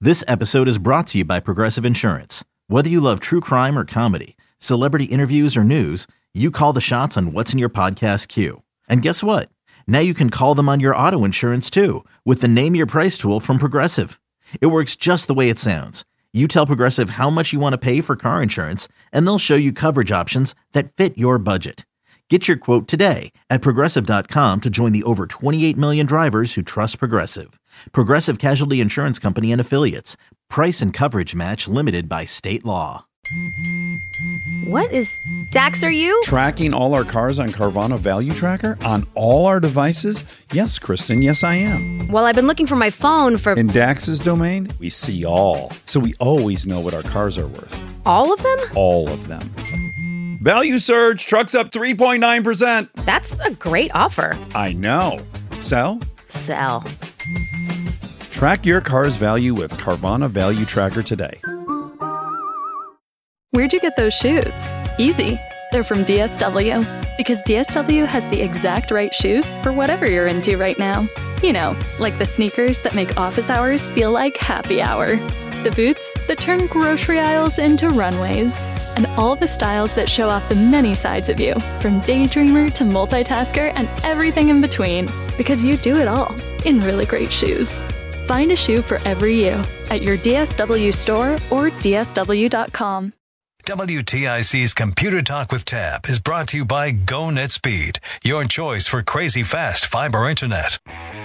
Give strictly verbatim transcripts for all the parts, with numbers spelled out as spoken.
This episode is brought to you by Progressive Insurance. Whether you love true crime or comedy, celebrity interviews or news, you call the shots on what's in your podcast queue. And guess what? Now you can call them on your auto insurance too with the Name Your Price tool from Progressive. It works just the way it sounds. You tell Progressive how much you want to pay for car insurance, and they'll show you coverage options that fit your budget. Get your quote today at Progressive dot com to join the over twenty-eight million drivers who trust Progressive. Progressive Casualty Insurance Company and Affiliates. Price and coverage match limited by state law. What is Dax, are you? Tracking all our cars on Carvana Value Tracker on all our devices? Yes, Kristen, yes I am. Well, I've been looking for my phone for... In Dax's domain, we see all. So we always know what our cars are worth. All of them? All of them. Value surge, trucks up three point nine percent. That's a great offer. I know. Sell? Sell. Track your car's value with Carvana Value Tracker today. Where'd you get those shoes? Easy. They're from D S W. Because D S W has the exact right shoes for whatever you're into right now. You know, like the sneakers that make office hours feel like happy hour. The boots that turn grocery aisles into runways. And all the styles that show off the many sides of you, from daydreamer to multitasker and everything in between. Because you do it all in really great shoes. Find a shoe for every you at your D S W store or D S W dot com. W T I C's Computer Talk with Tab is brought to you by GoNetspeed, your choice for crazy fast fiber internet.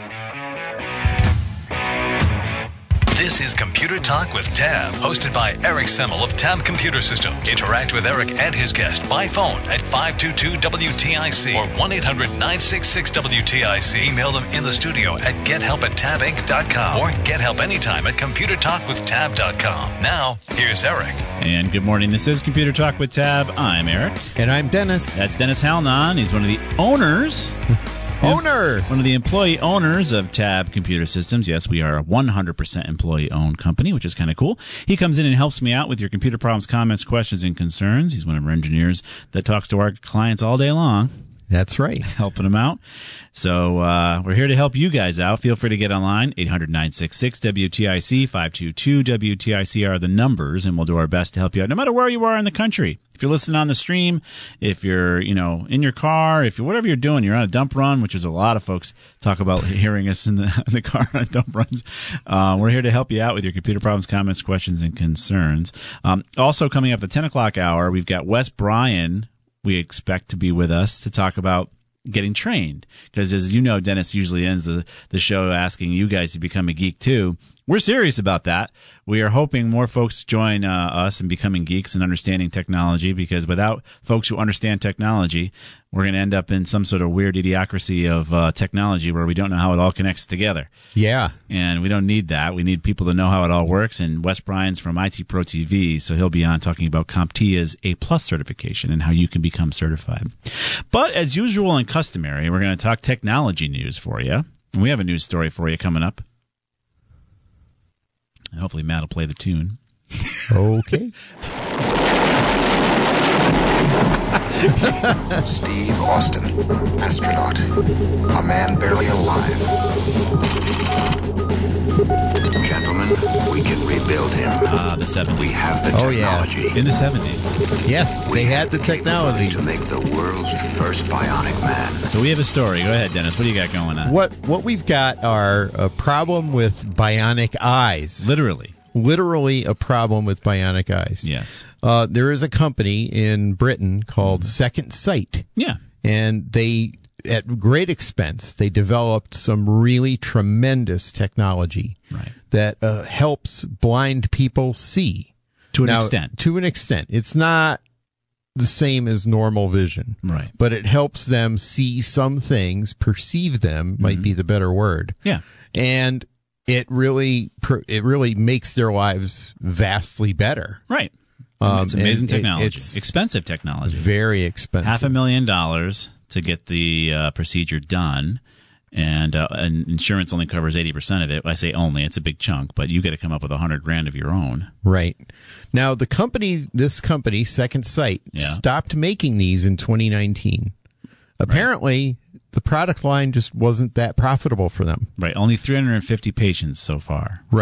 This is Computer Talk with Tab, hosted by Eric Semmel of Tab Computer Systems. Interact with Eric and his guest by phone at five two two W T I C or one eight hundred nine six six W T I C. Email them in the studio at gethelp at tab inc dot com or get help anytime at computer talk with tab dot com. Now, here's Eric. And good morning. This is Computer Talk with Tab. I'm Eric. And I'm Dennis. That's Dennis Halnon. He's one of the owners... Owner! One of the employee owners of Tab Computer Systems. Yes, we are a one hundred percent employee-owned company, which is kind of cool. He comes in and helps me out with your computer problems, comments, questions, and concerns. He's one of our engineers that talks to our clients all day long. That's right. Helping them out. So uh, we're here to help you guys out. Feel free to get online. eight hundred nine six six W T I C, five two two W T I C are the numbers, and we'll do our best to help you out, no matter where you are in the country. If you're listening on the stream, if you're, you know, in your car, if you're whatever you're doing, you're on a dump run, which is a lot of folks talk about hearing us in the, in the car on dump runs. Uh, we're here to help you out with your computer problems, comments, questions, and concerns. Um, also coming up at the ten o'clock hour, we've got Wes Bryan. We expect to be with us to talk about getting trained. Because as you know, Dennis usually ends the, the show asking you guys to become a geek too. We're serious about that. We are hoping more folks join uh, us in becoming geeks and understanding technology, because without folks who understand technology, we're going to end up in some sort of weird idiocracy of uh, technology where we don't know how it all connects together. Yeah. And we don't need that. We need people to know how it all works. And Wes Bryan's from I T Pro T V, so he'll be on talking about CompTIA's A-plus certification and how you can become certified. But as usual and customary, we're going to talk technology news for you. And we have a news story for you coming up. And hopefully Matt will play the tune. Okay. Steve Austin, astronaut. A man barely alive. Gentlemen, we can rebuild him. Ah, uh, the seventies. We have the oh, technology. Yeah. In the seventies. Yes, they had the technology to make the world's first bionic man. So we have a story. Go ahead, Dennis. What do you got going on? What what we've got are a problem with bionic eyes. Literally. Literally a problem with bionic eyes. Yes. Uh, there is a company in Britain called Second Sight. Yeah. And they, at great expense, they developed some really tremendous technology right. that uh, helps blind people see. To an now, extent. To an extent. It's not the same as normal vision. Right. But it helps them see some things, perceive them, might mm-hmm. be the better word. Yeah. And it really it really makes their lives vastly better. Right. Um, it's amazing technology. It's expensive technology. Very expensive. Half a million dollars to get the uh, procedure done. And, uh, and insurance only covers eighty percent of it. I say only, it's a big chunk, but you got to come up with a hundred grand of your own. Right. Now, the company, this company, Second Sight, yeah. stopped making these in twenty nineteen. Apparently, right. the product line just wasn't that profitable for them. Right. Only three hundred fifty patients so far. Right.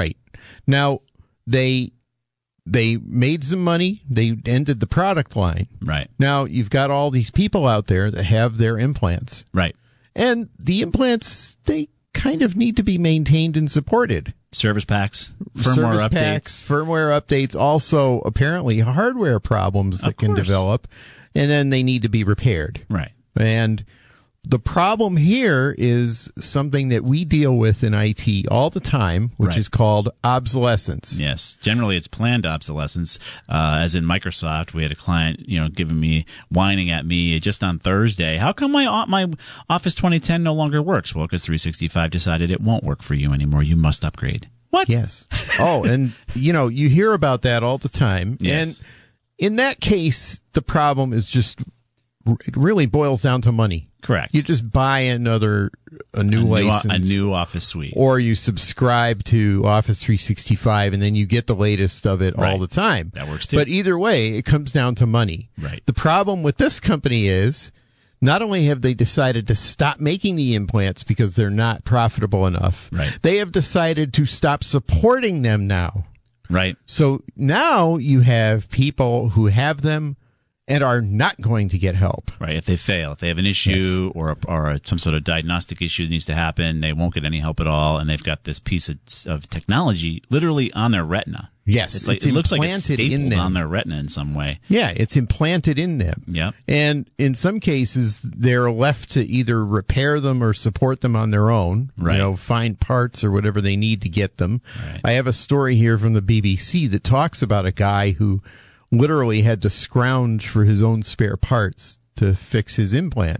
Now, they they made some money. They ended the product line. Right. Now, you've got all these people out there that have their implants. Right. And the implants, they kind of need to be maintained and supported. Service packs, firmware Service updates. packs, firmware updates, also apparently hardware problems that Of can course. develop, and then they need to be repaired. Right. And the problem here is something that we deal with in I T all the time, which Right. is called obsolescence. Yes. Generally, it's planned obsolescence. Uh, as in Microsoft, we had a client, you know, giving me, whining at me just on Thursday. How come my my Office twenty ten no longer works? Well, because three sixty-five decided it won't work for you anymore. You must upgrade. What? Yes. Oh, and you know, you hear about that all the time. Yes. And in that case, the problem is just it really boils down to money. Correct. You just buy another a new a new, license, a new Office suite. or you subscribe to Office three sixty-five, and then you get the latest of it all Right. the time. That works too. But either way, it comes down to money. Right. The problem with this company is not only have they decided to stop making the implants because they're not profitable enough, Right. they have decided to stop supporting them now. Right. So now you have people who have them and are not going to get help. Right. If they fail, if they have an issue or a, or a, some sort of diagnostic issue that needs to happen, they won't get any help at all, and they've got this piece of, of technology literally on their retina. Yes, It's like it's it looks like it's implanted in stapled them. on their retina in some way. Yeah, it's implanted in them. Yep. And in some cases, they're left to either repair them or support them on their own. Right. You know, find parts or whatever they need to get them. Right. I have a story here from the B B C that talks about a guy who literally had to scrounge for his own spare parts to fix his implant.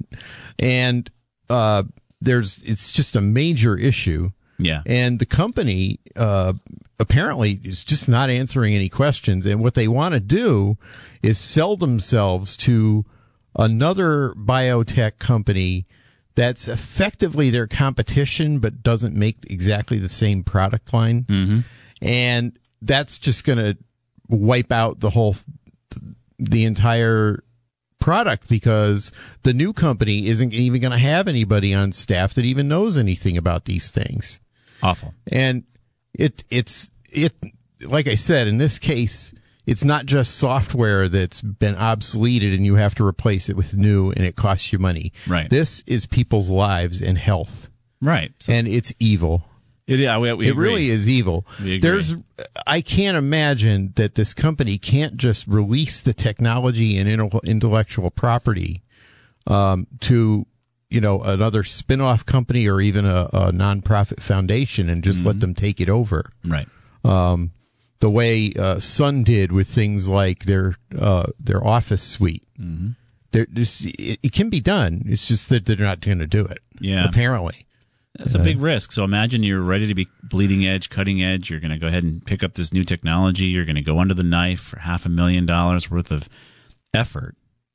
And uh, there's it's just a major issue. Yeah. And the company uh, apparently is just not answering any questions. And what they want to do is sell themselves to another biotech company that's effectively their competition, but doesn't make exactly the same product line. Mm-hmm. And that's just going to wipe out the whole, the entire product, because the new company isn't even going to have anybody on staff that even knows anything about these things. Awful. And it it's it like I said, in this case, it's not just software that's been obsoleted and you have to replace it with new and it costs you money. Right. This is people's lives and health. Right. So And it's evil. it, yeah, we, we It agree. really is evil. We agree. There's I can't imagine that this company can't just release the technology and intel- intellectual property um, to you know, another spin-off company or even a, a nonprofit foundation and just Mm-hmm. let them take it over. Right. Um, the way uh, Sun did with things like their uh, their Office suite. Mm-hmm. There, this, it, it can be done. It's just that they're not going to do it. Yeah. Apparently. That's a big risk. So imagine you're ready to be bleeding edge, cutting edge. You're going to go ahead and pick up this new technology. You're going to go under the knife for half a million dollars worth of effort,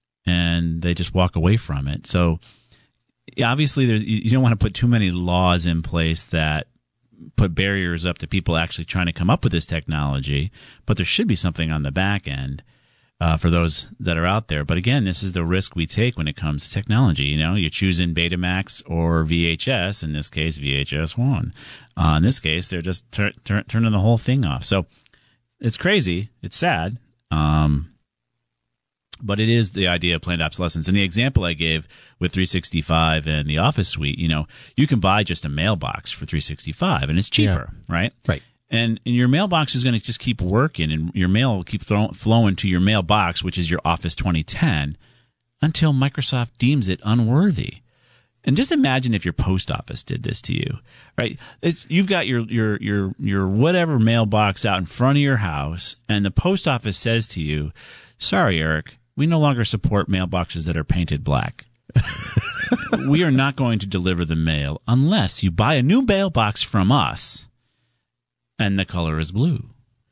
and they just walk away from it. So obviously, there's, you don't want to put too many laws in place that put barriers up to people actually trying to come up with this technology, but there should be something on the back end uh, for those that are out there. But again, this is the risk we take when it comes to technology. You know, you're choosing Betamax or V H S. In this case, V H S one. Uh, in this case, they're just tur- tur- turning the whole thing off. So it's crazy. It's sad. Um, But it is the idea of planned obsolescence. And the example I gave with three sixty-five and the Office suite, you know, you can buy just a mailbox for three sixty-five and it's cheaper, right? Right. And, and your mailbox is going to just keep working, and your mail will keep throw, flowing to your mailbox, which is your Office twenty ten, until Microsoft deems it unworthy. And just imagine if your post office did this to you, right? It's, you've got your, your, your, your whatever mailbox out in front of your house, and the post office says to you, sorry, Eric, we no longer support mailboxes that are painted black. We are not going to deliver the mail unless you buy a new mailbox from us and the color is blue.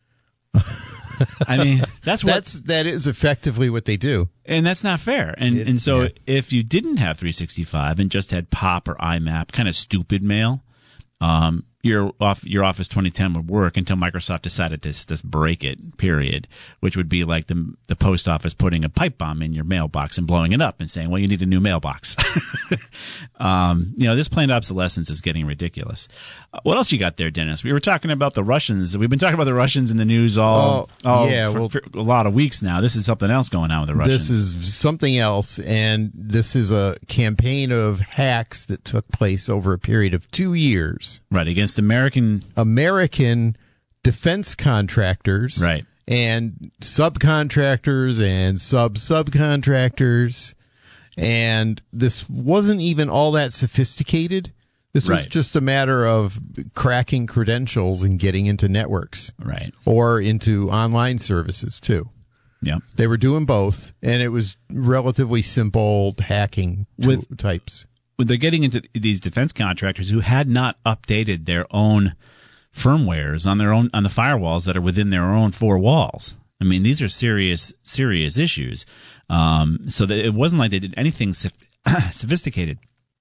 I mean, that's what That's that is effectively what they do. and that's not fair. And It- and so yeah. if you didn't have three sixty-five and just had Pop or I MAP, kind of stupid mail, um, your off your Office twenty ten would work until Microsoft decided to just break it, period, which would be like the the post office putting a pipe bomb in your mailbox and blowing it up and saying, well, you need a new mailbox. um, you know, this planned obsolescence is getting ridiculous. Uh, what else you got there, Dennis? We were talking about the Russians. We've been talking about the Russians in the news all, oh, all yeah, for, well, for a lot of weeks now. This is something else going on with the Russians. This is something else, and this is a campaign of hacks that took place over a period of two years. Right, against American... American defense contractors. Right. And subcontractors and sub-subcontractors. And this wasn't even all that sophisticated. This was right. just a matter of cracking credentials and getting into networks. Right. Or into online services, too. Yeah. They were doing both, and it was relatively simple hacking With, types. They're getting into these defense contractors who had not updated their own firmwares on their own on the firewalls that are within their own four walls. I mean, these are serious, serious issues. Um, so that it wasn't like they did anything sophisticated.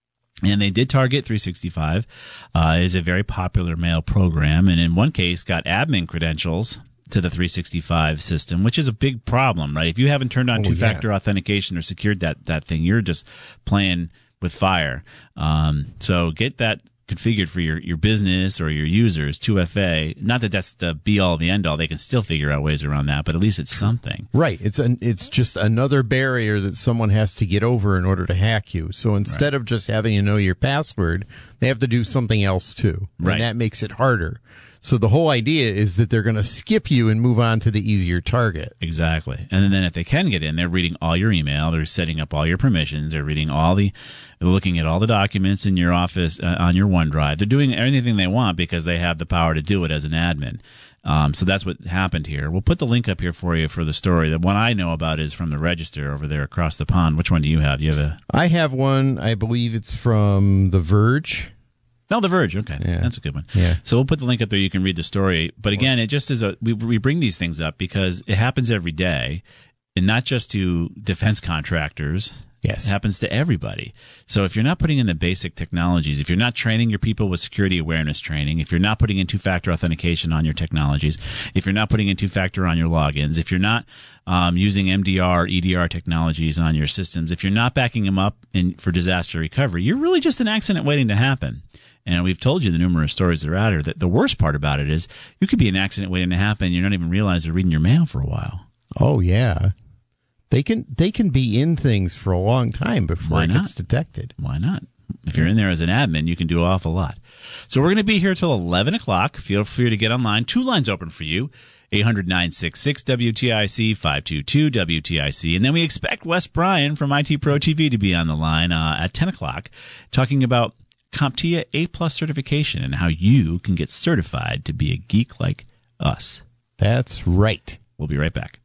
And they did target three sixty-five. Uh, is a very popular mail program, and in one case got admin credentials to the three sixty-five system, which is a big problem, right? If you haven't turned on oh, two-factor yeah. authentication or secured that that thing, you're just playing with fire. Um, so get that configured for your, your business or your users, two F A. Not that that's the be-all, the end-all. They can still figure out ways around that, but at least it's something. Right. It's an, it's just another barrier that someone has to get over in order to hack you. So instead right. of just having to know your password, they have to do something else too. Right. And that makes it harder. So the whole idea is that they're going to skip you and move on to the easier target. Exactly. And then if they can get in, they're reading all your email, they're setting up all your permissions, they're reading all the, they're looking at all the documents in your office uh, on your OneDrive. They're doing anything they want because they have the power to do it as an admin. Um, so that's what happened here. We'll put the link up here for you for the story. The one I know about is from the Register over there across the pond. Which one do you have? Do you have a? I have one. I believe it's from The Verge. No, The Verge. Okay, yeah. That's a good one. Yeah. So we'll put the link up there. You can read the story. But again, it just is a we we bring these things up because it happens every day, and not just to defense contractors. Yes. It happens to everybody. So if you're not putting in the basic technologies, if you're not training your people with security awareness training, if you're not putting in two-factor authentication on your technologies, if you're not putting in two-factor on your logins, if you're not um, using M D R, E D R technologies on your systems, if you're not backing them up in, for disaster recovery, you're really just an accident waiting to happen. And we've told you the numerous stories that are out here that the worst part about it is you could be an accident waiting to happen and you don't even realize they're reading your mail for a while. Oh, yeah. They can they can be in things for a long time before Why it not? gets detected. Why not? If you're in there as an admin, you can do an awful lot. So we're going to be here till eleven o'clock. Feel free to get online. Two lines open for you. eight hundred, nine six six, W T I C, five two two, W T I C. And then we expect Wes Bryan from I T Pro T V to be on the line uh, at ten o'clock talking about CompTIA A-plus certification and how you can get certified to be a geek like us. That's right. We'll be right back.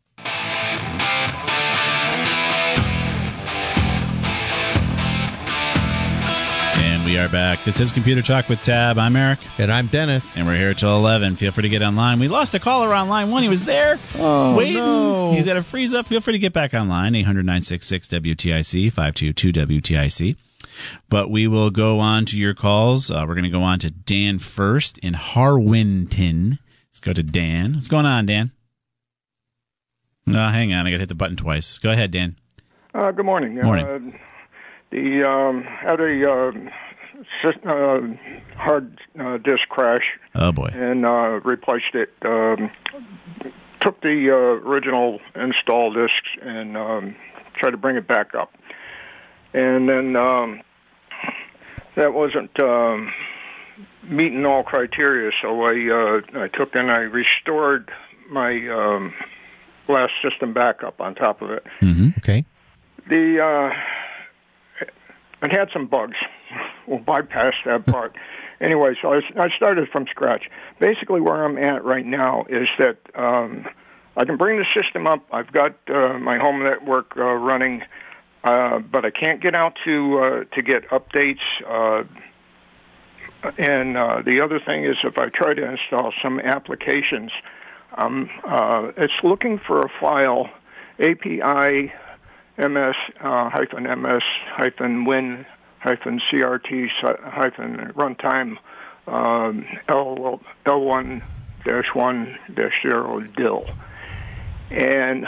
And we are back. This is Computer Talk with Tab. I'm Eric. And I'm Dennis. And we're here till eleven. Feel free to get online. We lost a caller on line one. He was there oh, waiting. No. He's got a freeze up. Feel free to get back online. eight hundred, nine six six, W T I C, five two two, W T I C. But we will go on to your calls. Uh, we're going to go on to Dan first in Harwinton. Let's go to Dan. What's going on, Dan? No, hang on. I got to hit the button twice. Go ahead, Dan. Uh, good morning. Morning. Uh, the um, had a uh, system, uh, hard uh, disk crash. Oh boy! And uh, replaced it. Um, took the uh, original install disks and um, tried to bring it back up. And then um, that wasn't um, meeting all criteria, so I uh, I took and I restored my um, last system backup on top of it. Mm-hmm. Okay. The uh, it had some bugs. We'll bypass that part. Anyway, so I, I started from scratch. Basically, where I'm at right now is that um, I can bring the system up. I've got uh, my home network uh, running. Uh, but I can't get out to uh, to get updates. Uh, and uh, the other thing is, if I try to install some applications, um, uh, it's looking for a file, A P I ms uh, hyphen ms hyphen win hyphen crt hyphen runtime um, L one dash one dash zero D I L. And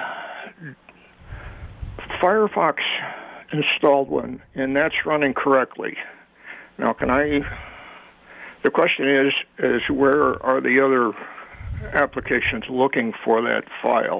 Firefox installed one, and that's running correctly. Now, can I... The question is, is where are the other applications looking for that file?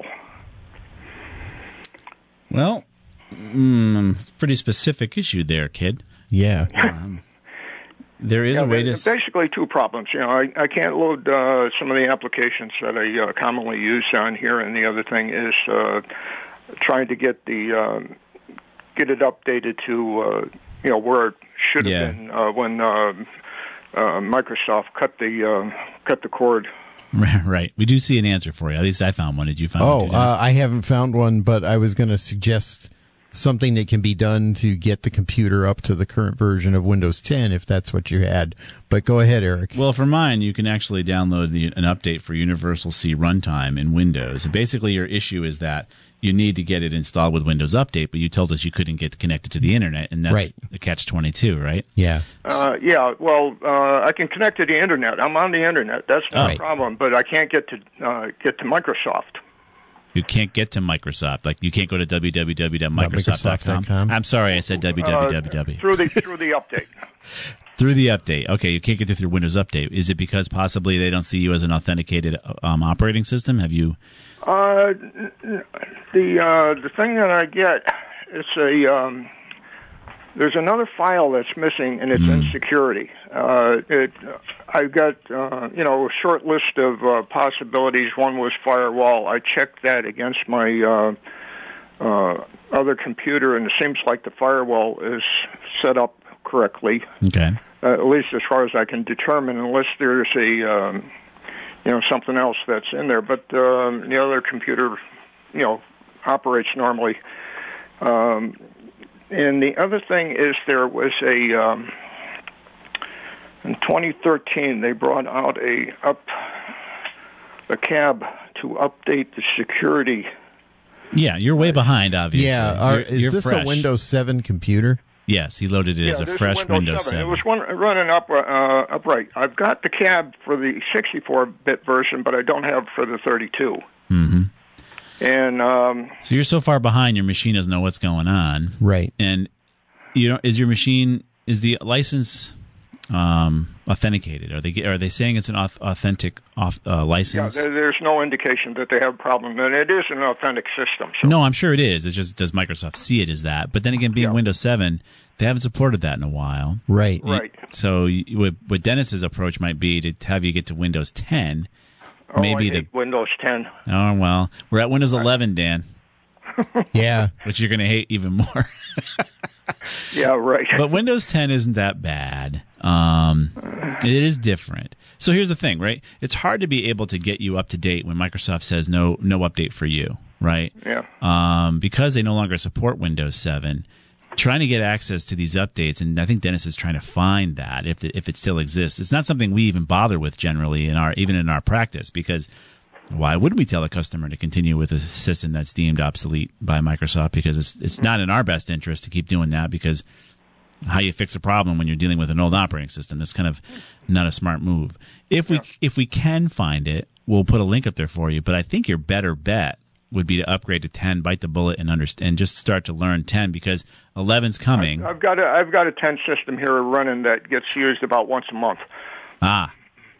Well, mm, pretty specific issue there, kid. Yeah. Um, there is yeah, a way to... There's basically two problems. You know, I, I can't load uh, some of the applications that I uh, commonly use on here, and the other thing is uh, trying to get the um, get it updated to uh, you know where it should have Yeah. been uh, when uh, uh, Microsoft cut the uh, cut the cord. Right. We do see an answer for you. At least I found one. Did you find Oh, one? too, uh, I haven't found one, but I was going to suggest something that can be done to get the computer up to the current version of Windows ten, if that's what you had. But go ahead, Eric. Well, for mine, you can actually download the, an update for Universal C Runtime in Windows. And basically, your issue is that you need to get it installed with Windows Update, but you told us you couldn't get connected to the internet, and that's Right. the catch twenty-two, right? Yeah. Uh, yeah, well, uh, I can connect to the internet. I'm on the internet. That's no Right. problem. But I can't get to uh, get to Microsoft. You can't get to Microsoft. Like, you can't go to w w w dot microsoft dot com. Microsoft dot com. I'm sorry, I said w w w. Uh, through the through the update. Through the update. Okay, you can't get it through Windows Update. Is it because possibly they don't see you as an authenticated um, operating system? Have you... Uh, the uh, the thing that I get, it's a um, there's another file that's missing, and it's Mm. in security. Uh, it I've got uh, you know a short list of uh, possibilities. One was firewall. I checked that against my uh, uh, other computer, and it seems like the firewall is set up correctly. Okay. Uh, at least as far as I can determine, unless there's a um, you know something else that's in there. But um, the other computer, you know, operates normally. Um, and the other thing is there was a um, in twenty thirteen they brought out a up a cab to update the security. Yeah, you're way behind, obviously. Yeah. Are, You're- is you're this fresh. a Windows seven computer? Yes, he loaded it Yeah, as a there's fresh Windows Windows seven. seven. It was one, running up uh, upright. I've got the cab for the sixty-four bit version, but I don't have for the thirty-two. Mm-hmm. And um, So you're so far behind, your machine doesn't know what's going on. Right. And you know, is your machine, is the license um, authenticated? Are they are they saying it's an auth- authentic off, uh, yeah, license? there, there's no indication that they have a problem, and it is an authentic system. So. No, I'm sure it is. It's just, does Microsoft see it as that? But then again, being Yeah. Windows seven, they haven't supported that in a while. Right. Right. So you, what, what Dennis's approach might be to have you get to Windows ten. Oh, maybe I hate the Windows ten. Oh well, we're at Windows eleven, Dan, Yeah. which you're going to hate even more. Yeah, right. But Windows ten isn't that bad. Um, it is different. So here's the thing, right? It's hard to be able to get you up to date when Microsoft says no, no update for you, right? Yeah. Um, because they no longer support Windows seven. Trying to get access to these updates, and I think Dennis is trying to find that if it, if it still exists. It's not something we even bother with generally in our even in our practice, because why would we tell a customer to continue with a system that's deemed obsolete by Microsoft? Because it's it's not in our best interest to keep doing that, because how you fix a problem when you're dealing with an old operating system, that's kind of not a smart move. If we if we can find it, we'll put a link up there for you. But I think your better bet would be to upgrade to ten, bite the bullet, and understand, and just start to learn ten, because eleven's coming. I've got a I've got a ten system here running that gets used about once a month. Ah,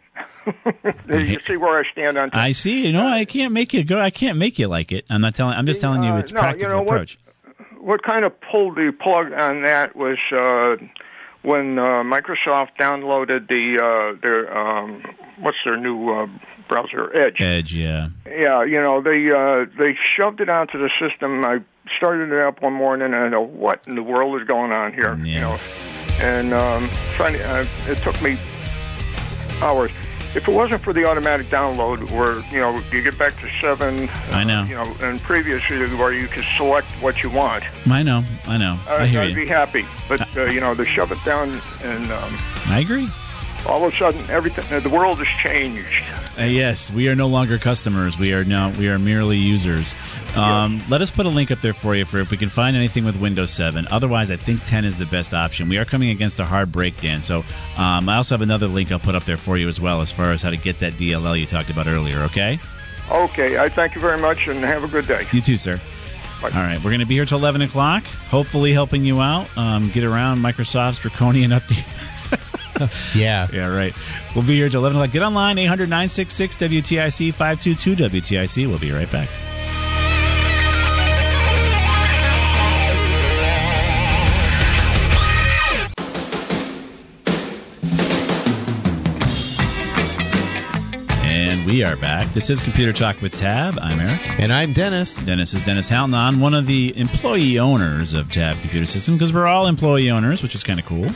You see where I stand on ten? I see. You know, I can't make you go. I can't make you like it. I'm not telling. I'm just telling you Uh, it's no, you practical know what? approach. What kind of pulled the plug on that was uh, when uh, Microsoft downloaded the uh, their um, what's their new uh, browser, Edge. Edge, yeah. Yeah, you know they uh, they shoved it onto the system. I started it up one morning, and I know what in the world is going on here. Yeah. You know, and um, trying to, uh, it took me hours. If it wasn't for the automatic download, where you know you get back to seven, I know. uh, you know, and previously where you can select what you want, I know. I know. I I'd, hear I'd you. be happy. But uh, you know, they shove it down, and um, I agree. all of a sudden, everything, the world has changed. Uh, yes, we are no longer customers. We are now we are merely users. Um, Yes. Let us put a link up there for you for if we can find anything with Windows seven. Otherwise, I think ten is the best option. We are coming against a hard break, Dan. So um, I also have another link I'll put up there for you as well, as far as how to get that D L L you talked about earlier. Okay. Okay, I thank you very much, and have a good day. You too, sir. Bye. All right, we're going to be here till eleven o'clock. Hopefully, helping you out. Um, get around Microsoft's draconian updates. Yeah. Yeah, right. We'll be here till eleven o'clock. Get online, eight hundred, nine six six, W T I C, five two two W T I C. We'll be right back. And we are back. This is Computer Talk with Tab. I'm Eric. And I'm Dennis. Dennis is Dennis Halnan, one of the employee owners of Tab Computer System, because we're all employee owners, which is kind of cool.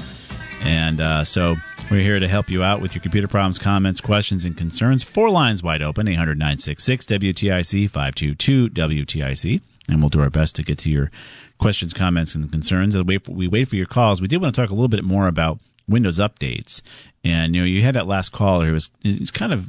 And uh, so we're here to help you out with your computer problems, comments, questions, and concerns. Four lines wide open, eight hundred, nine six six, W T I C, five two two, W T I C. And we'll do our best to get to your questions, comments, and concerns. As we wait for, we wait for your calls, we did want to talk a little bit more about Windows updates. And, you know, you had that last caller who was, he was kind of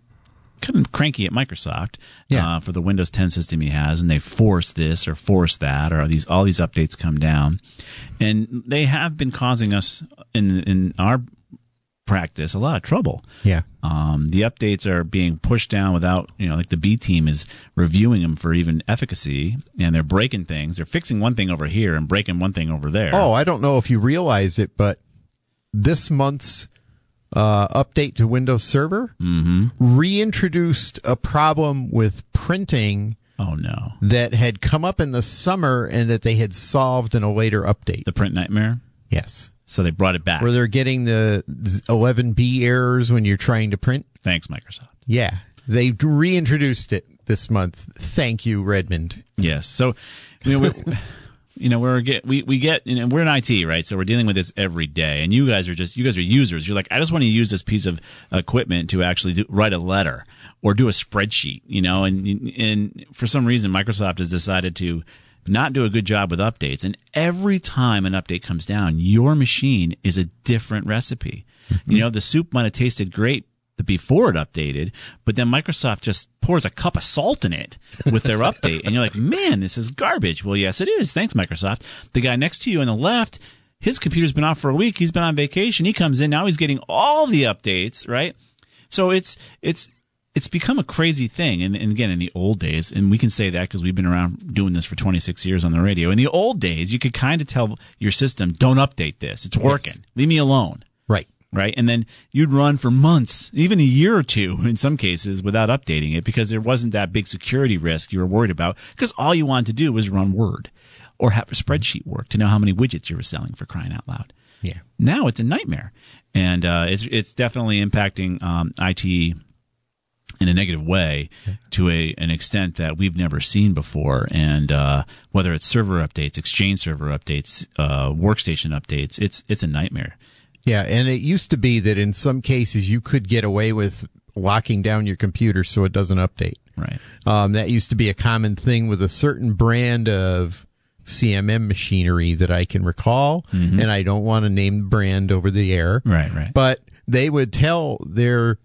kind of cranky at Microsoft Yeah. uh, for the Windows ten system he has, and they force this or force that, or these all these updates come down, and they have been causing us in in our practice a lot of trouble. Yeah. Um, the updates are being pushed down without, you know, like the B team is reviewing them for even efficacy, and they're breaking things. They're fixing one thing over here and breaking one thing over there. Oh, I don't know if you realize it, but this month's uh, update to Windows Server mm-hmm. reintroduced a problem with printing Oh no, that had come up in the summer and that they had solved in a later update. the print nightmare. Yes. So they brought it back. Where they're getting the eleven B errors when you're trying to print. Thanks, Microsoft. Yeah. They reintroduced it this month. Thank you, Redmond. Yes. So, you know, we, you know, we're get we we get, you know, we're in I T, right? So we're dealing with this every day, and you guys are just you guys are users. You're like, I just want to use this piece of equipment to actually do, write a letter or do a spreadsheet, you know, and and for some reason Microsoft has decided to not do a good job with updates, and every time an update comes down, your machine is a different recipe. Mm-hmm. You know, the soup might have tasted great before it updated, but then Microsoft just pours a cup of salt in it with their update, and you're like, man, this is garbage. Well, yes, it is. Thanks, Microsoft. The guy next to you on the left, his computer's been off for a week. He's been on vacation. He comes in. Now he's getting all the updates, right? So it's it's it's become a crazy thing. And, and again, in the old days, and we can say that because we've been around doing this for twenty-six years on the radio. In the old days, you could kind of tell your system, don't update this. It's working. Yes. Leave me alone. Right. Right. And then you'd run for months, even a year or two in some cases, without updating it because there wasn't that big security risk you were worried about because all you wanted to do was run Word or have a spreadsheet work to know how many widgets you were selling, for crying out loud. Yeah. Now it's a nightmare. And uh, it's it's definitely impacting um, I T in a negative way to a an extent that we've never seen before. And uh, whether it's server updates, Exchange server updates, uh, workstation updates, it's it's a nightmare. Yeah, and it used to be that in some cases you could get away with locking down your computer so it doesn't update. Right. Um, that used to be a common thing with a certain brand of C M M machinery that I can recall, mm-hmm. and I don't want to name the brand over the air. Right, right. But they would tell their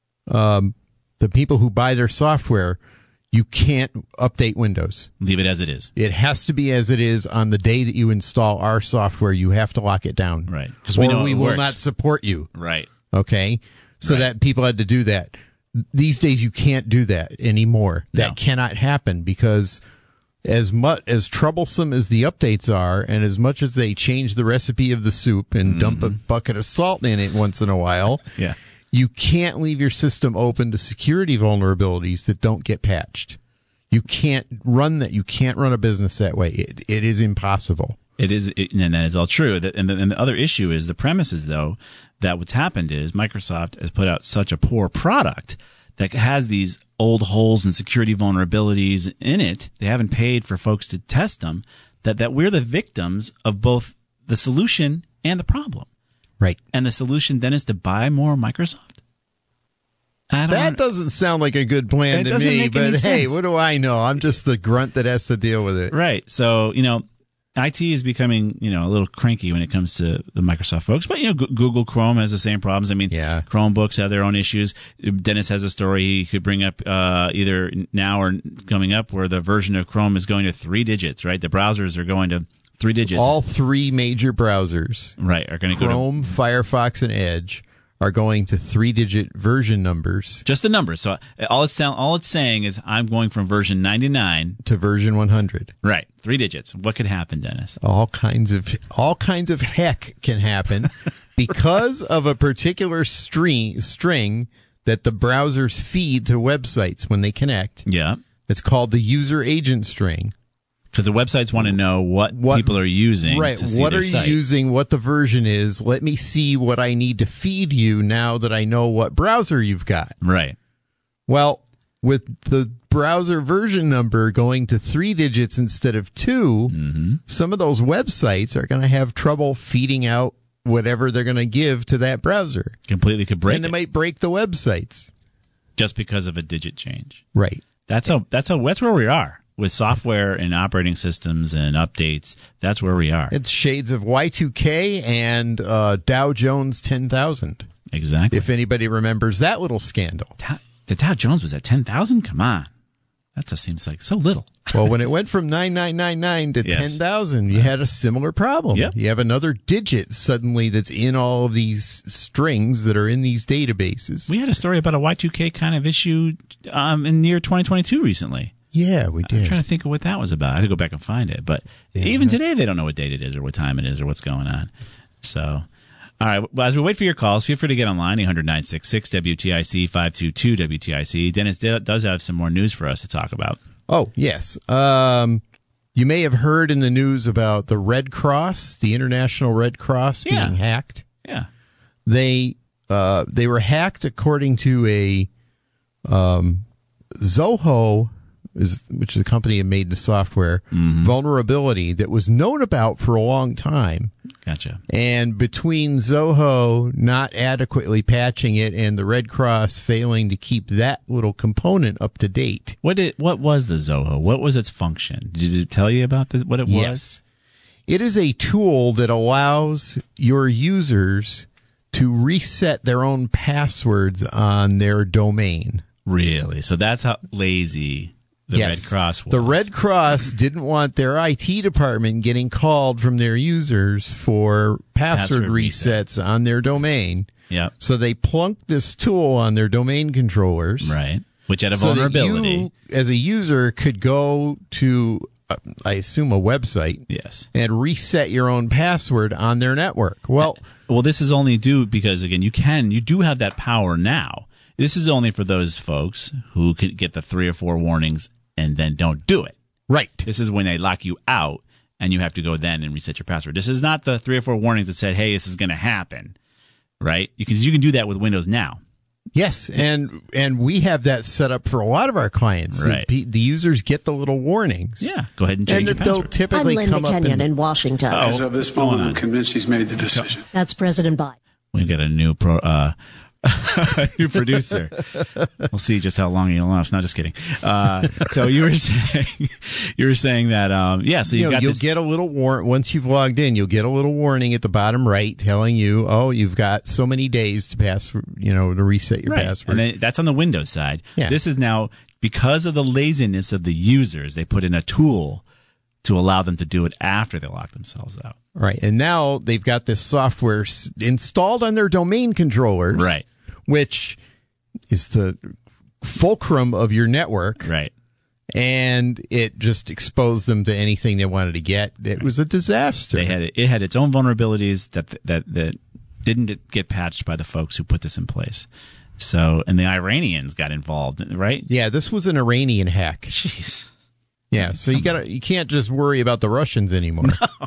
um, the people who buy their software, you can't update Windows. Leave it as it is. It has to be as it is on the day that you install our software. You have to lock it down. Right. Or we, we will works. not support you. Right. Okay. So right. that people had to do that. These days you can't do that anymore. That no. cannot happen because as much as troublesome as the updates are and as much as they change the recipe of the soup and mm-hmm. dump a bucket of salt in it once in a while, yeah. you can't leave your system open to security vulnerabilities that don't get patched. You can't run that. You can't run a business that way. It, it is impossible. It is, it, and that is all true. And the, and the other issue is the premise is, though, that what's happened is Microsoft has put out such a poor product that has these old holes and security vulnerabilities in it. They haven't paid for folks to test them. That that we're the victims of both the solution and the problem. Right. And the solution then is to buy more Microsoft. I don't that know. doesn't sound like a good plan it to doesn't me, make but any hey, sense. what do I know? I'm just the grunt that has to deal with it. Right. So, you know, I T is becoming, you know, a little cranky when it comes to the Microsoft folks. But, you know, G- Google Chrome has the same problems. I mean, yeah. Chromebooks have their own issues. Dennis has a story he could bring up uh, either now or coming up where the version of Chrome is going to three digits, right? The browsers are going to three digits. All three major browsers, right, are going to go to Chrome, Firefox, and Edge are going to three-digit version numbers. Just the numbers. So all it's all it's saying is I'm going from version ninety-nine to version one hundred. Right, three digits. What could happen, Dennis? All kinds of all kinds of heck can happen because of a particular string string that the browsers feed to websites when they connect. Yeah, it's called the user agent string. Because the websites want to know what, what people are using. Right. To see what their are site. you using? What the version is? Let me see what I need to feed you now that I know what browser you've got. Right. Well, with the browser version number going to three digits instead of two, mm-hmm. some of those websites are going to have trouble feeding out whatever they're going to give to that browser. Completely could break And they it. might break the websites. Just because of a digit change. Right. That's how, that's how, that's where we are. With software and operating systems and updates, that's where we are. It's shades of Y two K and uh, Dow Jones ten thousand. Exactly. If anybody remembers that little scandal. Dow, the Dow Jones was at ten thousand? Come on. That just seems like so little. Well, when it went from nine thousand nine hundred ninety-nine to yes. ten thousand, you had a similar problem. Yep. You have another digit suddenly that's in all of these strings that are in these databases. We had a story about a Y two K kind of issue um, in the year twenty twenty-two recently. Yeah, we did. I'm trying to think of what that was about. I had to go back and find it. But yeah, even today, they don't know what date it is or what time it is or what's going on. So, all right. Well, as we wait for your calls, feel free to get online, eight hundred nine six six W T I C, five two two W T I C. Dennis does have some more news for us to talk about. Oh, yes. Um, you may have heard in the news about the Red Cross, the International Red Cross Yeah. being hacked. Yeah. They, uh, they were hacked according to a um, Zoho, is, which is a company that made the software, mm-hmm. vulnerability that was known about for a long time. Gotcha. And between Zoho not adequately patching it and the Red Cross failing to keep that little component up to date. What did what was the Zoho? What was its function? Did it tell you about this? What it was? Yes. It is a tool that allows your users to reset their own passwords on their domain. Really? So that's how lazy the yes. Red Cross was. The Red Cross didn't want their I T department getting called from their users for password, Password resets reset. on their domain. Yep. So they plunked this tool on their domain controllers. Right. Which had a so vulnerability. That you, as a user, could go to, uh, I assume, a website. Yes. And reset your own password on their network. Well, well, this is only due because, again, you can, you do have that power now. This is only for those folks who can get the three or four warnings and then don't do it. Right. This is when they lock you out and you have to go then and reset your password. This is not the three or four warnings that said, hey, this is going to happen. Right? You can you can do that with Windows now. Yes, and and we have that set up for a lot of our clients. Right. The, the users get the little warnings. Yeah, go ahead and change and your they'll password. typically I'm Linda come up Kenyon and, in Washington. Uh-oh. As of this What's going moment, on? I'm convinced he's made the decision. That's President Biden. We've got a new pro, uh, new producer. We'll see just how long he'll last. No, just kidding. Uh, so you were saying, you were saying that, um, yeah. So you you've know, got you'll this. get a little warrant once you've logged in. You'll get a little warning at the bottom right telling you, oh, you've got so many days to pass, you know, to reset your Right. password. And then that's on the Windows side. Yeah. This is now because of the laziness of the users. They put in a tool to allow them to do it after they lock themselves out. Right. And now they've got this software s- installed on their domain controllers. Right. Which is the fulcrum of your network. Right. And it just exposed them to anything they wanted to get. It was a disaster. They had it, it had its own vulnerabilities that that that didn't get patched by the folks who put this in place. So, and the Iranians got involved, right? Yeah, this was an Iranian hack. Jeez. Yeah, so you got to you can't just worry about the Russians anymore. No.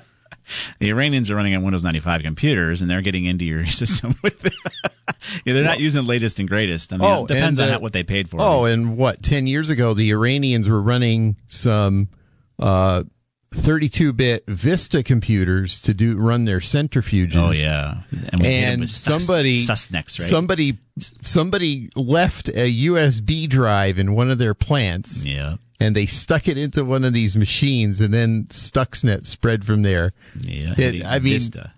The Iranians are running on Windows ninety-five computers, and they're getting into your system with it. Yeah, they're not Well, using latest and greatest. I mean, oh, it depends and on the- how, what they paid for. Oh, and what, ten years ago, the Iranians were running some uh, thirty-two bit Vista computers to do run their centrifuges. Oh, yeah. And, we hit 'em And with sus- somebody, Susnex, right? somebody, somebody left a U S B drive in one of their plants. Yeah. and they stuck it into one of these machines, and then Stuxnet spread from there. Yeah, it, I mean, Vista.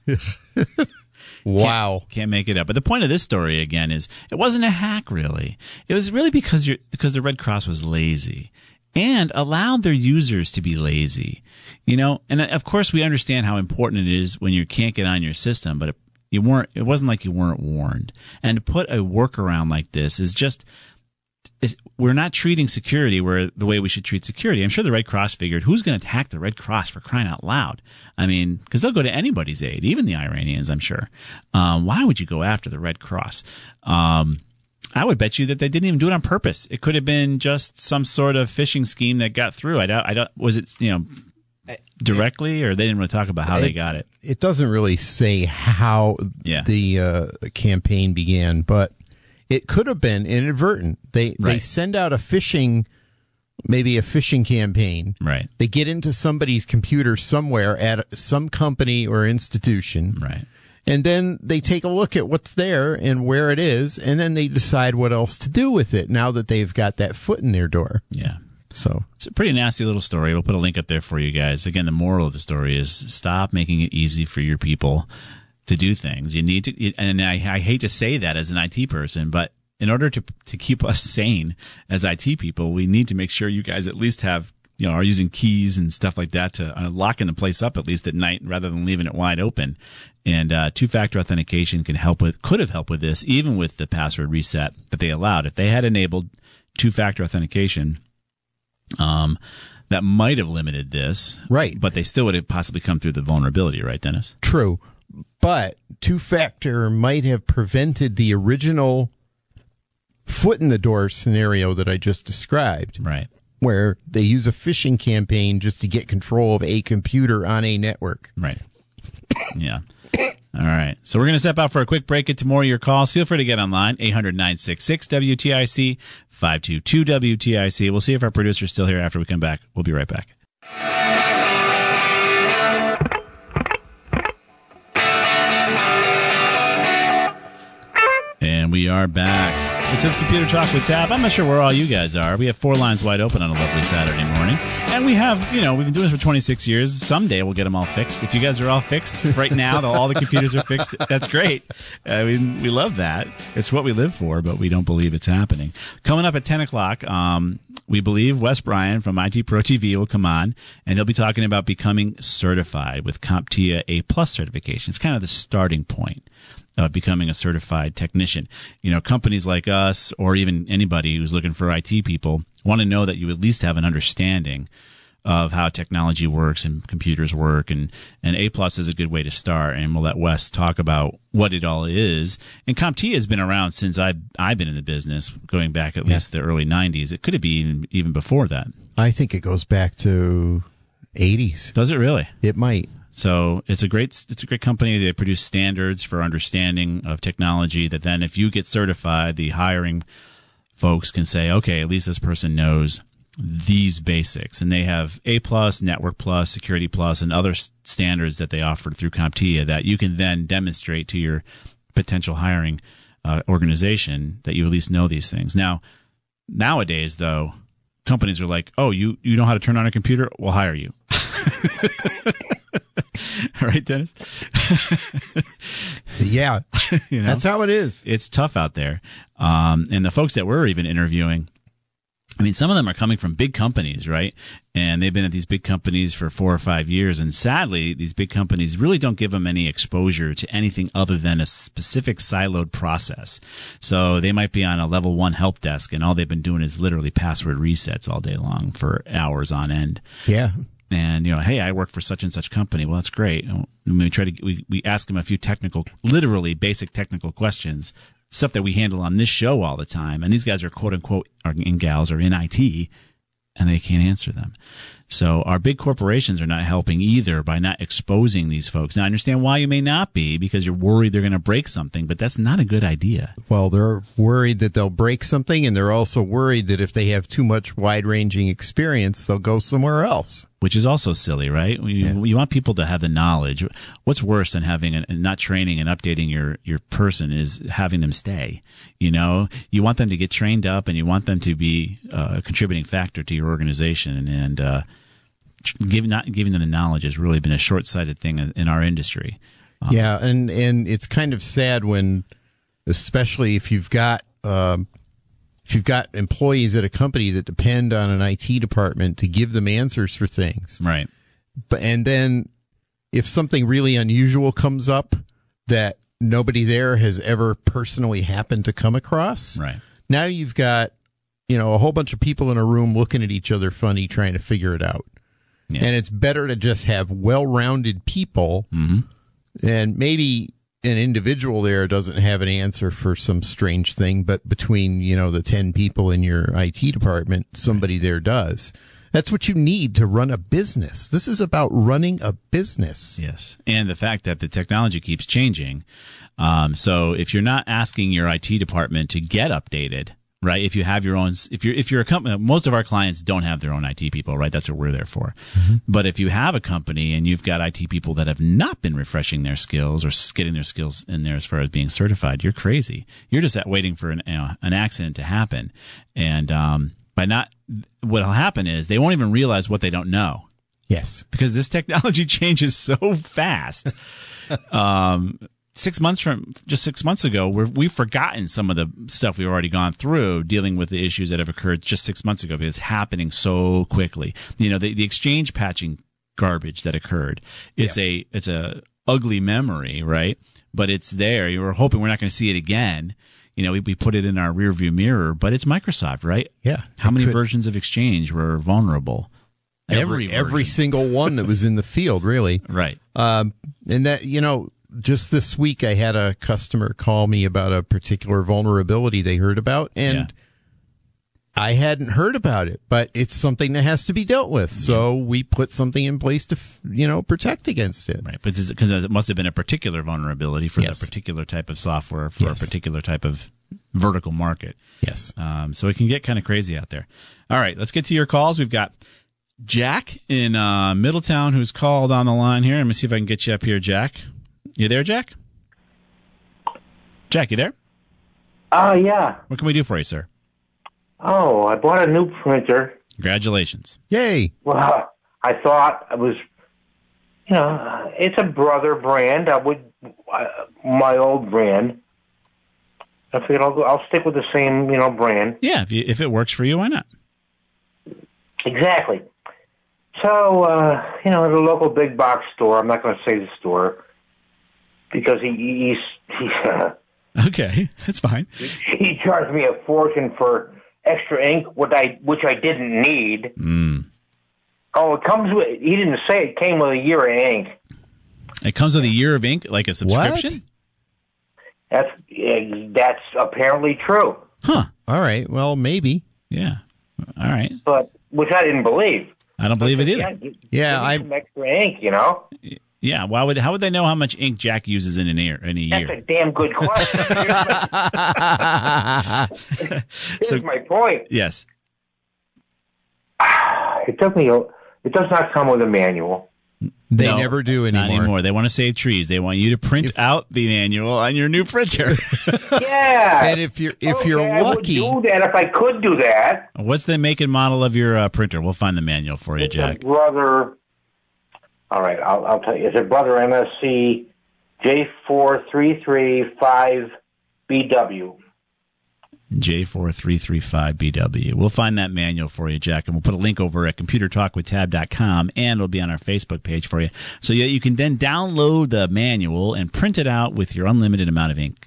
Wow. Can't, can't make it up. But the point of this story, again, is it wasn't a hack, really. It was really because you're, because the Red Cross was lazy and allowed their users to be lazy. You know, and of course we understand how important it is when you can't get on your system, but it, you weren't, it wasn't like you weren't warned. And to put a workaround like this is just, is, we're not treating security where the way we should treat security. I'm sure the Red Cross figured, who's going to attack the Red Cross for crying out loud? I mean, because they'll go to anybody's aid, even the Iranians, I'm sure. Um, why would you go after the Red Cross? Um, I would bet you that they didn't even do it on purpose. It could have been just some sort of phishing scheme that got through. I don't, I don't, was it, you know, directly, or they didn't really talk about how it, they got it? It doesn't really say how yeah. the uh, campaign began, but it could have been inadvertent. They right. they send out a phishing, maybe a phishing campaign. Right. They get into somebody's computer somewhere at some company or institution. Right. And then they take a look at what's there and where it is, and then they decide what else to do with it now that they've got that foot in their door. Yeah. So it's a pretty nasty little story. We'll put a link up there for you guys. Again, the moral of the story is stop making it easy for your people to do things. You need to, and I, I hate to say that as an I T person, but in order to to keep us sane as I T people, we need to make sure you guys at least have, you know, are using keys and stuff like that to uh, locking the place up at least at night rather than leaving it wide open. And uh, two-factor authentication can help with, could have helped with this, even with the password reset that they allowed. If they had enabled two-factor authentication, um, that might have limited this, right? But they still would have possibly come through the vulnerability, right, Dennis? True, but two-factor might have prevented the original foot in the door scenario that I just described, right? Where they use a phishing campaign just to get control of a computer on a network, right? Yeah. All right. So we're going to step out for a quick break. Get to more of your calls. Feel free to get online, eight hundred, nine six six, W T I C, five two two, W T I C. We'll see if our producer's still here after we come back. We'll be right back. And we are back. This is Computer Talk with Tab. I'm not sure where all you guys are. We have four lines wide open on a lovely Saturday morning. And we have, you know, we've been doing this for twenty-six years. Someday we'll get them all fixed. If you guys are all fixed right now, all the computers are fixed, that's great. I mean, we love that. It's what we live for, but we don't believe it's happening. Coming up at ten o'clock, um, we believe Wes Bryan from I T Pro T V will come on, and he'll be talking about becoming certified with CompTIA A plus certification. It's kind of the starting point of becoming a certified technician. You know, companies like us, or even anybody who's looking for I T people, want to know that you at least have an understanding of how technology works and computers work, and, and A plus is a good way to start. And we'll let Wes talk about what it all is. And CompTIA has been around since I've, I've been in the business, going back at yeah. least the early nineties. It could have been even before that. I think it goes back to eighties. Does it really? It might. So it's a great it's a great company. They produce standards for understanding of technology that then if you get certified, the hiring folks can say, okay, at least this person knows these basics. And they have A plus, Network plus, Security plus, and other standards that they offer through CompTIA that you can then demonstrate to your potential hiring uh, organization that you at least know these things. Now, nowadays, though, companies are like, oh, you, you know how to turn on a computer? We'll hire you. Right, Dennis? Yeah, you know, that's how it is. It's tough out there. Um, and the folks that we're even interviewing, I mean, some of them are coming from big companies, right? And they've been at these big companies for four or five years. And sadly, these big companies really don't give them any exposure to anything other than a specific siloed process. So they might be on a level one help desk, and all they've been doing is literally password resets all day long for hours on end. Yeah. And, you know, hey, I work for such and such company. Well, that's great. And we try to we, we ask them a few technical, literally basic technical questions, stuff that we handle on this show all the time. And these guys are quote unquote, and gals are in I T, and they can't answer them. So our big corporations are not helping either by not exposing these folks. Now, I understand why you may not be, because you're worried they're going to break something, but that's not a good idea. Well, they're worried that they'll break something, and they're also worried that if they have too much wide-ranging experience, they'll go somewhere else. Which is also silly, right? You, Yeah. you want people to have the knowledge. What's worse than having a, not training and updating your, your person is having them stay. You know, you want them to get trained up, and you want them to be uh, a contributing factor to your organization. And uh, give, not giving them the knowledge has really been a short-sighted thing in our industry. Um, Yeah, and, and it's kind of sad when, especially if you've got um, if you've got employees at a company that depend on an I T department to give them answers for things. Right. But and then if something really unusual comes up that nobody there has ever personally happened to come across, Right. now you've got, you know, a whole bunch of people in a room looking at each other funny trying to figure it out. Yeah. And it's better to just have well-rounded people, Mm-hmm. and maybe an individual there doesn't have an answer for some strange thing, but between, you know, the ten people in your I T department, somebody there does. That's what you need to run a business. This is about running a business. Yes. And the fact that the technology keeps changing. Um, so if you're not asking your I T department to get updated, right? If you have your own, if you're, if you're a company, most of our clients don't have their own I T people, right? That's what we're there for. Mm-hmm. But if you have a company and you've got I T people that have not been refreshing their skills or getting their skills in there as far as being certified, you're crazy. You're just at waiting for an, you know, an accident to happen. And, um, by not, what'll happen is they won't even realize what they don't know. Yes. Because this technology changes so fast. um, Six months from just six months ago, we're, we've forgotten some of the stuff we've already gone through dealing with the issues that have occurred just six months ago because it's happening so quickly. You know, the, the exchange patching garbage that occurred. It's Yes. a it's a ugly memory, right? But it's there. You were hoping we're not going to see it again. You know, we, we put it in our rearview mirror, but it's Microsoft, right? Yeah. How It many could- versions of Exchange were vulnerable? Every Every every version. single one that was in the field, really. Right. Um, and that, you know, just this week I had a customer call me about a particular vulnerability they heard about, and Yeah. I hadn't heard about it, but it's something that has to be dealt with. So we put something in place to, f- you know, protect against it. Right, but because it must have been a particular vulnerability for Yes. that particular type of software for Yes. a particular type of vertical market. Yes. Um, so it can get kind of crazy out there. All right, let's get to your calls. We've got Jack in uh, Middletown who's called on the line here. Let me see if I can get you up here, Jack. You there, Jack? Jack, you there? Oh, yeah. What can we do for you, sir? Oh, I bought a new printer. Congratulations. Yay. Well, I thought it was, you know, it's a brother brand. I would, uh, my old brand. I figured I'll, go, I'll stick with the same, you know, brand. Yeah, if, you, if it works for you, why not? Exactly. So, uh, you know, at a local big box store, I'm not going to say the store, because he, he's, he's uh, Okay, that's fine. he charged me a fortune for extra ink, what I which I didn't need. Mm. Oh, it comes with. He didn't say it came with a year of ink. It comes with a year of ink, like a subscription? That's eh, that's apparently true. Huh. All right. Well, maybe. Yeah. All right. But which I didn't believe. I don't believe it either. Yeah, give Yeah, me I- some extra ink, you know. Yeah, why would how would they know how much ink Jack uses in an year in a That's year? a damn good question. Here's my, here's So- my point. Yes. It took me. a- It does not come with a manual. They No, never do Not anymore. anymore. They want to save trees. They want you to print out the manual on your new printer. Yeah. And if you're if Okay, you're I would lucky, do that if I could do that. What's the make and model of your uh, printer? We'll find the manual for you, It's Jack. a brother. All right, I'll, I'll tell you. It's a brother M S C J four three three five B W. J four three three five B W. We'll find that manual for you, Jack, and we'll put a link over at computer talk with tab dot com, and it'll be on our Facebook page for you. So yeah, you can then download the manual and print it out with your unlimited amount of ink.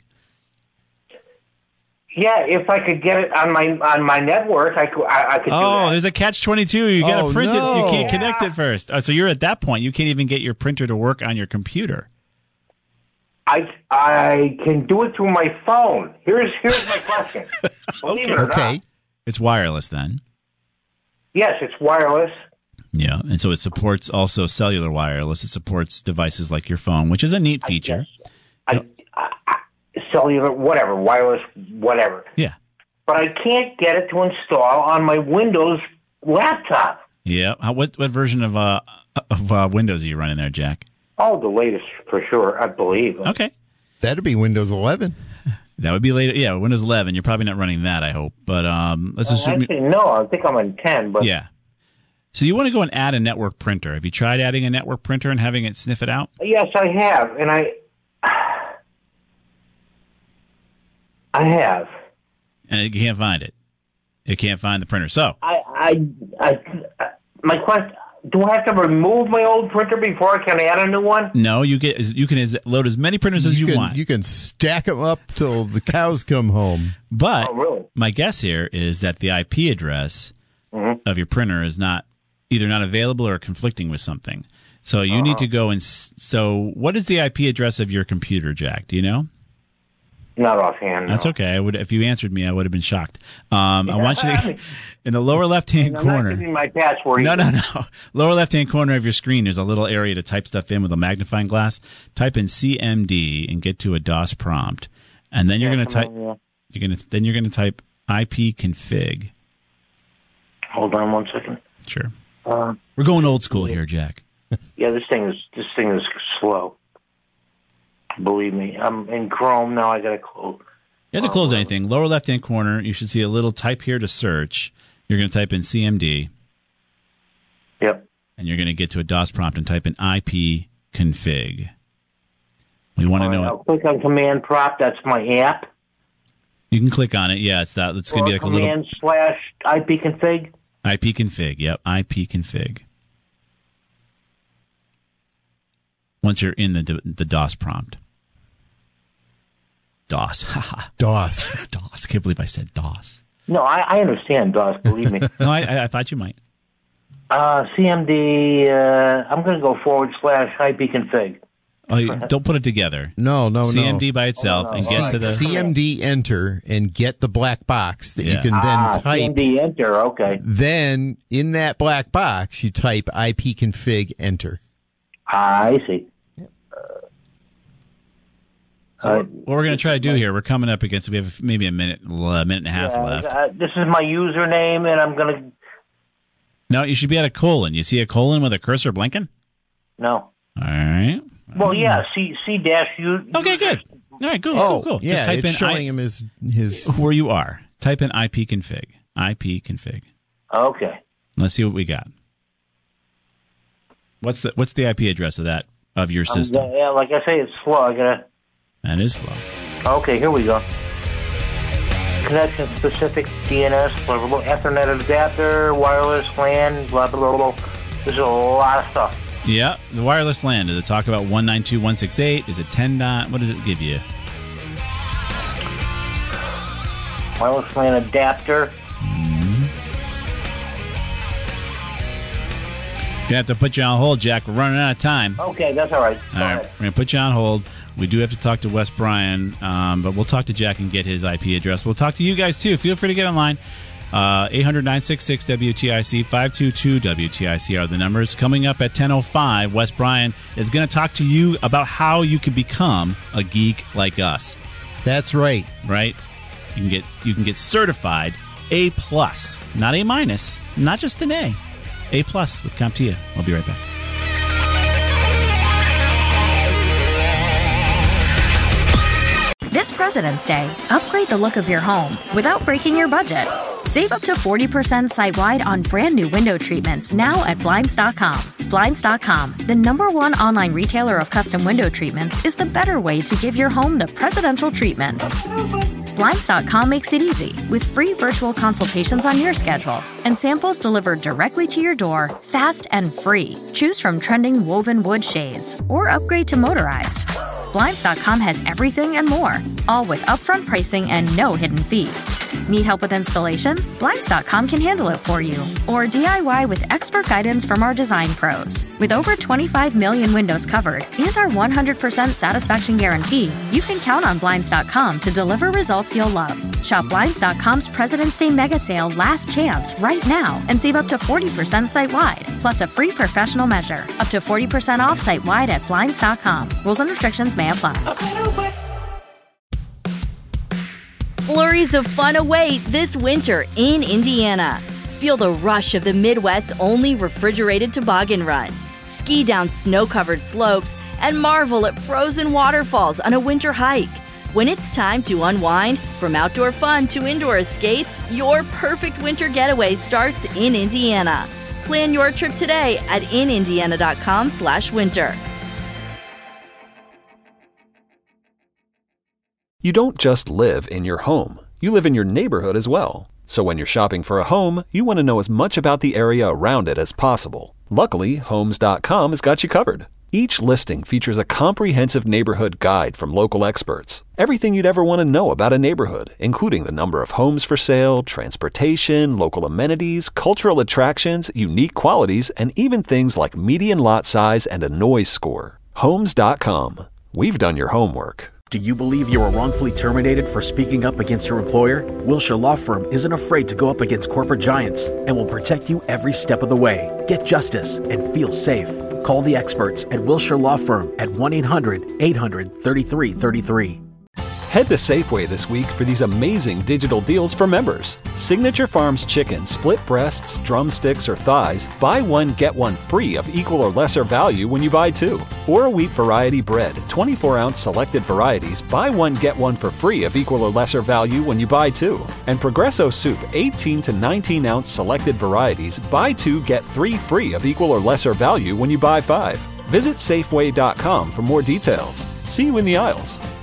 Yeah, if I could get it on my on my network, I could. I, I could do Oh, that. there's a catch twenty-two. You got to Oh, print it. no. You can't connect it first. Oh, so you're at that point. You can't even get your printer to work on your computer. I I can do it through my phone. Here's here's my question. Believe it or okay. not, It's wireless then. yes, it's wireless. Yeah, and so it supports also cellular wireless. It supports devices like your phone, which is a neat feature. I, I, I, cellular, whatever, wireless, whatever. Yeah. But I can't get it to install on my Windows laptop. Yeah. How, what what version of uh of uh, Windows are you running there, Jack? Oh, the latest for sure, I believe. Okay. That'd be Windows eleven. That would be later. Yeah, Windows eleven. You're probably not running that, I hope. But um, let's Uh, assume. actually, no, I think I'm on ten. But Yeah. So you want to go and add a network printer. Have you tried adding a network printer and having it sniff it out? yes, I have, and I, I have. And you can't find it. You can't find the printer. So I, I, I, my question: do I have to remove my old printer before I can add a new one? no, you get you can load as many printers as you, can, want. You can stack them up till the cows come home. But Oh, really? my guess here is that the I P address Mm-hmm. of your printer is not either not available or conflicting with something. So you Uh-huh. need to go and s- so what is the I P address of your computer, Jack? Do you know? Not offhand. That's no. okay. I would if you answered me, I would have been shocked. Um, I want you to in the lower left hand I'm not corner. giving my password. No, either. no, no. Lower left-hand corner of your screen, there's a little area to type stuff in with a magnifying glass. Type in C M D and get to a DOS prompt, and then you're Yeah, going to come type. on, yeah. You're going to then you're going to type ipconfig. Hold on one second. Sure. Uh, We're going old school here, Jack. yeah, this thing is this thing is slow. Believe me, I'm in Chrome now. I got to close. You have to close anything. Lower left-hand corner, you should see a little type here to search. You're going to type in C M D. Yep. And you're going to get to a DOS prompt and type in ipconfig. We want to All right, know. I'll click on command prompt. That's my app. You can click on it. Yeah, it's that. It's going to be like a little command slash ipconfig. ipconfig. Yep, ipconfig. Once you're in the the DOS prompt. DOS. Haha. DOS. DOS. I can't believe I said DOS. No, I, I understand DOS. Believe me. No, I, I thought you might. Uh, C M D. Uh, I'm going to go forward slash ipconfig. Oh, you, don't put it together. No, no, no. C M D by itself Oh, no. and get to the. C M D enter and get the black box that Yeah. you can then Ah, type. C M D enter. Okay. Then in that black box, you type ipconfig enter. I see. So what we're going to try to do here, we're coming up against. We have maybe a minute, a minute and a half Yeah, left. uh, this is my username, and I'm going to. No, you should be at a colon. You see a colon with a cursor blinking? No. All right. Well, yeah. C C dash U. Okay, good. All right, cool, Oh, cool, cool. yeah, Just type it's in showing I, him his his. where you are. Type in ipconfig. ipconfig. Okay. Let's see what we got. What's the what's the I P address of that of your I'm system? gonna- yeah, like I say, it's slow. I gotta. That is slow. Okay, here we go. Connection specific D N S, blah, blah, blah, Ethernet adapter, wireless LAN, blah, blah, blah, blah. There's a lot of stuff. Yeah, the wireless LAN. Does it talk about one ninety-two dot one sixty-eight? Is it ten dot? What does it give you? Wireless LAN adapter. Gonna have to put you on hold, Jack. We're running out of time. Okay, that's all right. All right, we're gonna put you on hold. We do have to talk to Wes Bryan, um, but we'll talk to Jack and get his I P address. We'll talk to you guys too. Feel free to get online. Uh, eight hundred, nine six six, W T I C, five two two, W T I C are the numbers. Coming up at ten oh five, Wes Bryan is going to talk to you about how you can become a geek like us. That's right. Right? You can get you can get certified A plus, not A minus, not just an A. A plus with CompTIA. We'll be right back. This President's Day, upgrade the look of your home without breaking your budget. Save up to forty percent site-wide on brand new window treatments now at Blinds dot com. Blinds dot com, the number one online retailer of custom window treatments, is the better way to give your home the presidential treatment. Blinds dot com makes it easy with free virtual consultations on your schedule and samples delivered directly to your door, fast and free. Choose from trending woven wood shades or upgrade to motorized. Blinds dot com has everything and more, all with upfront pricing and no hidden fees. Need help with installation? Blinds dot com can handle it for you. Or D I Y with expert guidance from our design pros. With over twenty-five million windows covered and our one hundred percent satisfaction guarantee, you can count on Blinds dot com to deliver results you'll love. Shop Blinds dot com's President's Day Mega Sale Last Chance right now and save up to forty percent site-wide, plus a free professional measure. Up to forty percent off site-wide at Blinds dot com. Rules and restrictions may apply. Flurries of fun await this winter in Indiana. Feel the rush of the Midwest's only refrigerated toboggan run. Ski down snow-covered slopes and marvel at frozen waterfalls on a winter hike. When it's time to unwind, from outdoor fun to indoor escapes, your perfect winter getaway starts in Indiana. Plan your trip today at in indiana dot com slash winter. You don't just live in your home. You live in your neighborhood as well. So when you're shopping for a home, you want to know as much about the area around it as possible. Luckily, Homes dot com has got you covered. Each listing features a comprehensive neighborhood guide from local experts. Everything you'd ever want to know about a neighborhood, including the number of homes for sale, transportation, local amenities, cultural attractions, unique qualities, and even things like median lot size and a noise score. Homes dot com. We've done your homework. Do you believe you were wrongfully terminated for speaking up against your employer? Wilshire Law Firm isn't afraid to go up against corporate giants and will protect you every step of the way. Get justice and feel safe. Call the experts at Wilshire Law Firm at one eight hundred eight hundred thirty-three thirty-three. Head to Safeway this week for these amazing digital deals for members. Signature Farms chicken, split breasts, drumsticks, or thighs, buy one, get one free of equal or lesser value when you buy two. Or a wheat variety bread, twenty-four ounce selected varieties, buy one, get one for free of equal or lesser value when you buy two. And Progresso soup, eighteen to nineteen ounce selected varieties, buy two, get three free of equal or lesser value when you buy five. Visit Safeway dot com for more details. See you in the aisles.